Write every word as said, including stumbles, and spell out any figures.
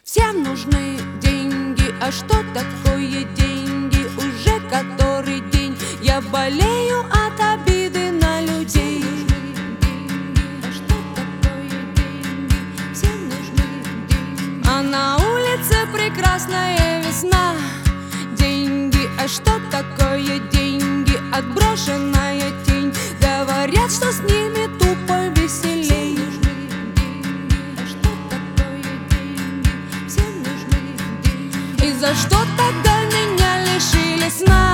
Всем нужны деньги, а что такое деньги? Уже который день я болею от обиды на людей. А на улице прекрасная весна. Деньги, а что такое деньги? Отброшенная тень. Говорят, что с ними тупо веселей. И за что тогда меня лишили сна?